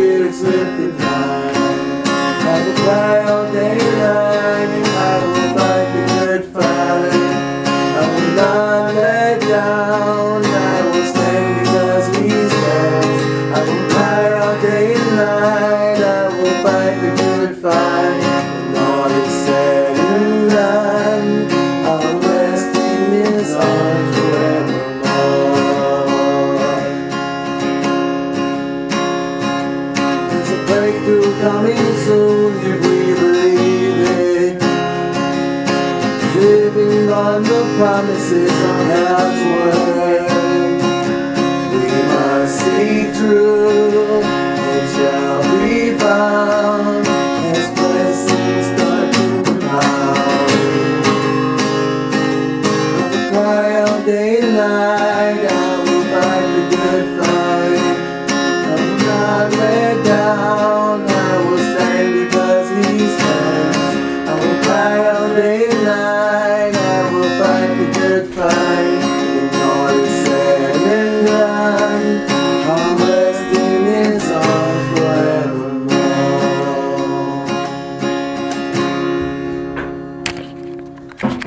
spirits lifted high. I will cry all day and night. I will fight the good fight. I will not let down. I will stand because He stands. I will cry all day and night. I will fight the good fight. When all is said and done, I'll rest in His arms forevermore. There's a breakthrough coming soon if we believe it. Living on the promises of God's word.